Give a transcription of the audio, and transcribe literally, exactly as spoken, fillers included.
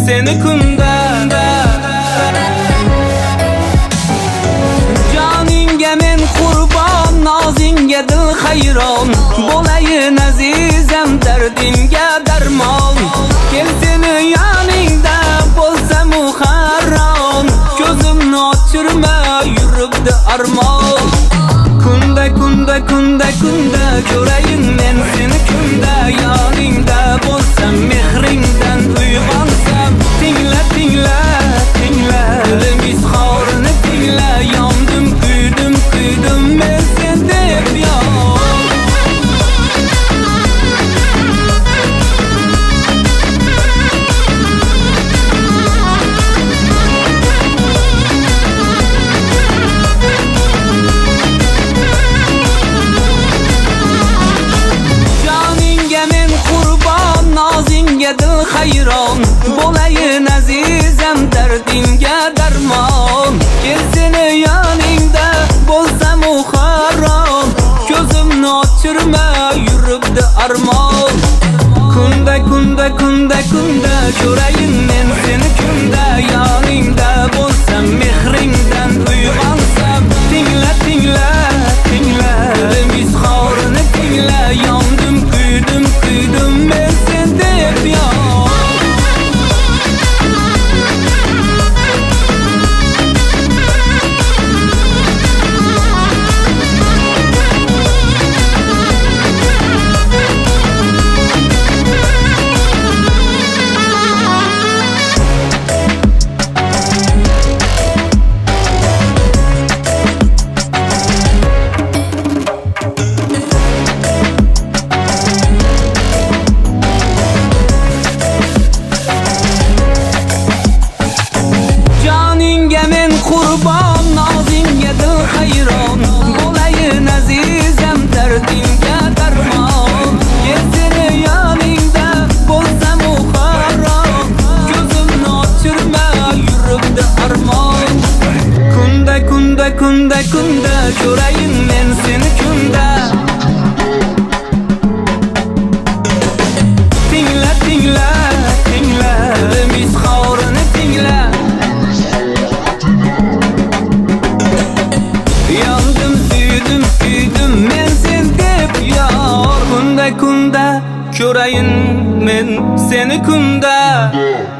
seni kunda. Joningga men qurbon, nozingga dil hayron. Bo'layin azizam, dardingga darmon. Kel seni yoningda bo'lsam u haron. Ko'zimni ochirma, yuribdi armon. Kunda kunda kunda kunda ko'rayin men seni kunda. Yoningda bo'lsam, mehringdan uyg'onsam. Tingla tingla tingla, dilim izhorini tingla. Yondim kuydim kuydim men sen deb yon. Dil hayron, bo'layin azizam, dardingga darmon. Kel seni yoningda bo'lsam u haron. Ko'zimni ochirma, yuribdi armon. Kunda kunda kunda kunda ko'rayin men seni kunda. Yoningda bo'lsam, mehringdan uyg'onsam. Tingla tingla tingla, dilim izhorini tingla. Yondim kuydim kuydim men sen deb yon. Qurbon, nozingga dil hayron. Bo'layin azizam, dardingga darmon. Kel seni yoningda bo'lsam u haron. Ko'zimni ochirma, yuribdi armon. Kunda kunda kunda kunda ko'rayin men seni kunda. Tingla tingla tingla, dilim izhorini tingla. Yandım suydim kuydim men sen deb yor. Kunda kunda ko'rayin men seni kunda.